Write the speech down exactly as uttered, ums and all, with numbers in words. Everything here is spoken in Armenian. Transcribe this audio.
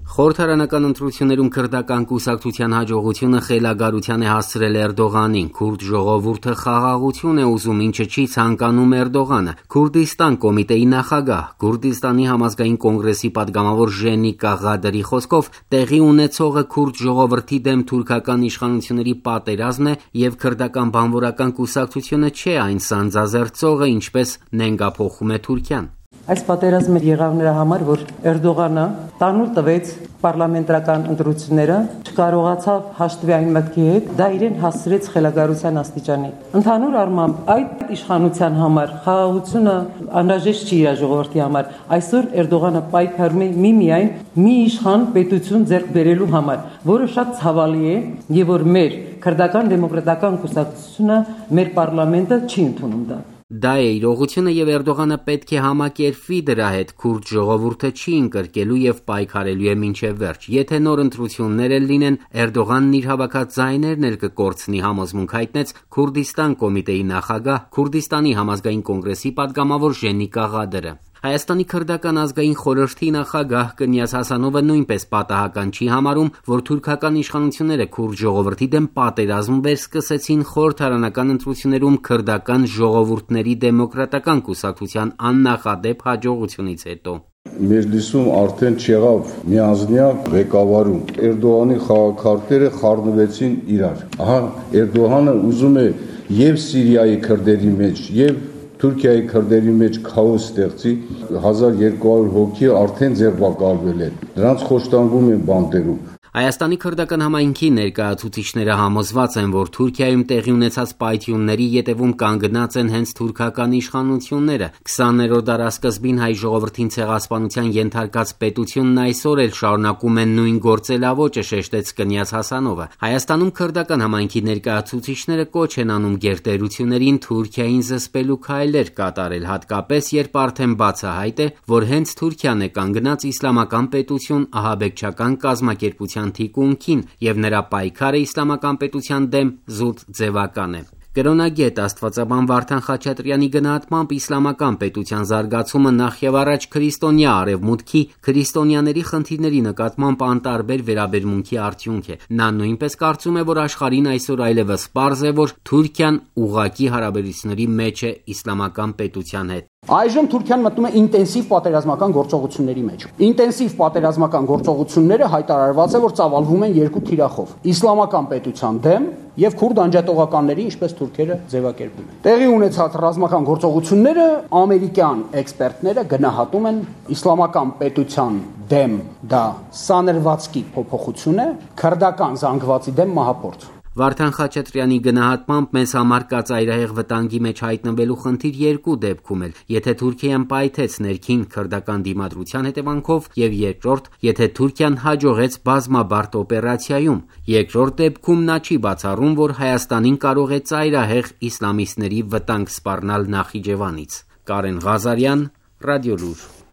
Խորհրդարանական ընտրություններում քրդական կուսակցության հաջողությունը խելագարության է հասցրել Էրդողանին։ Քուրդ ժողովուրդը խաղաղություն է ուզում, ինչը չի ցանկանում Էրդողանը։ Քուրդիստան կոմիտեի նախագահ, Քուրդիստանի համազգային կոնգրեսի падգամավոր Ժենիկա Ղադերի խոսքով տեղի ունեցողը քուրդ ժողովրդի դեմ թուրքական իշխանությունների պատերազմն է եւ քրդական բանվորական կուսակցությունը չէ այն սանձազերծողը, ինչպես նենգափոխում է Թուրքիան։ Այս պատերազմը եղավ նրա համար, որ Էրդողանը տանուլ տվեց պարլամենտարական ընտրությունները, չկարողացավ հաշտվի այն մտքի հետ, դա իրեն հասցրեց խելագարության աստիճանի։ Ընդհանուր առմամբ այդ իշխանության համար խաղաղությունը անհրաժեշտ չի իր ժողովրդի համար։ Այսօր Էրդողանը պայքարում է միմիայն մի իշխան պետություն ձեռք բերելու համար, որը շատ ցավալի է եւ որ մեր քրդական դեմոկրատական կուսակցությունը մեր պարլամենտը չի ընդունում դա։ Դա է իրողությունը եւ Էրդողանը պետք է համակերպվի դրա հետ, քուրդ ժողովուրդը չի ընկրկելու եւ պայքարելու է մինչեւ վերջ։ Եթե նոր ընտրություններ էլ լինեն, Էրդողանն իր հավաքած ձայներն էլ կկորցնի, համոզմունք հայտնեց Քուրդիստան կոմիտեի նախագահ, Քուրդիստանի համազգային կոնգրեսի падգամավոր Ժենիկա Ղադերը։ Հայաստանի քրդական ազգային խորհրդի նախագահ Կնյազ Հասանովը նույնպես պատահական չի համարում, որ թուրքական իշխանությունները քուրդ ժողովրդի դեմ պատերազմ վերսկսեցին խորհրդարանական ընտրություններում քրդական ժողովուրդների դեմոկրատական կուսակցության աննախադեպ հաջողությունից հետո։ Մեջլիսում արդեն չեղավ միանձնյակ ղեկավարում։ Էրդողանի խաղաքարտերը խառնվեցին իրար։ Ահա Էրդողանը ուզում է եւ Սիրիայի քրդերի մեջ, եւ Թուրքիայի քրդերի մեջ քաոս ստեղծի, հազար երկու հարյուր հոգի արդեն ձերբակալվել են։ Նրանց խոշտանգում են բանտերում։ Հայաստանի քրդական համայնքի ներկայացուցիչները համոզված են, որ Թուրքիայում տեղի ունեցած պայթյունների ետևում կանգնած են հենց թուրքական իշխանությունները։ քսաներորդ դարասկզբին հայ ժողովրդին ցեղասպանության ենթարկած պետությունն այսօր էլ շարունակում են նույն գործելավոճը, շեշտեց Կնյազ Հասանովը։ Հայաստանում քրդական համայնքի ներկայացուցիչները կոչ են անում գերտերություններին Թուրքիային զսպելու քայլեր կատարել, հատկապես երբ արդեն բացահայտ է, որ հենց Թուրքիան է կանգնած իսլամական պետություն ահաբեկչական կազմակերպության թիկունքին եւ նրա պայքարը իսլամական պետության դեմ զուտ ձևական է։ Կրոնագետ Աստվածաբան Վարդան Խաչատրյանի գնահատմամբ իսլամական պետության զարգացումը նախ եւ առաջ քրիստոնյա արևմուտքի քրիստոնյաների խնդիրների նկատմամբ անտարբեր վերաբերմունքի արդյունք է։ Նա նույնպես կարծում է, որ աշխարհին այսօր այլևս պարզ է, որ Թուրքիան ուղղակի հարաբերությունների մեջ է իսլամական պետության հետ։ Այժմ Թուրքիան մտնում է ինտենսիվ պատերազմական գործողությունների մեջ։ Ինտենսիվ պատերազմական գործողությունները հայտարարված է, որ ծավալվում են երկու թիրախով՝ իսլամական պետության դեմ եւ քուրդ անջատողականների, ինչպես թուրքերը ձևակերպում են։ Տեղի ունեցած ռազմական գործողությունները ամերիկյան էքսպերտները գնահատում են իսլամական պետության դեմ դա սաներվածքի փոփոխություն է, քրդական զանգվածի դեմ մահապործ։ Վարդան Խաչատրյանի գնահատմամբ մեզ համար կա ծայրահեղ վտանգի մեջ հայտնվելու խնդիր երկու դեպքում էլ, եթե Թուրքիան պայթեց ներքին քրդական դիմադրության հետևանքով եւ երկրորդ, եթե Թուրքիան հաջողեց բազմաբարդ օպերացիայում։ Երկրորդ դեպքում նա չի բացառում, որ Հայաստանին կարող է ծայրահեղ իսլամիստների վտանգ սպառնալ Նախիջևանից։ Կարեն Ղազարյան, Ռադիոլուր։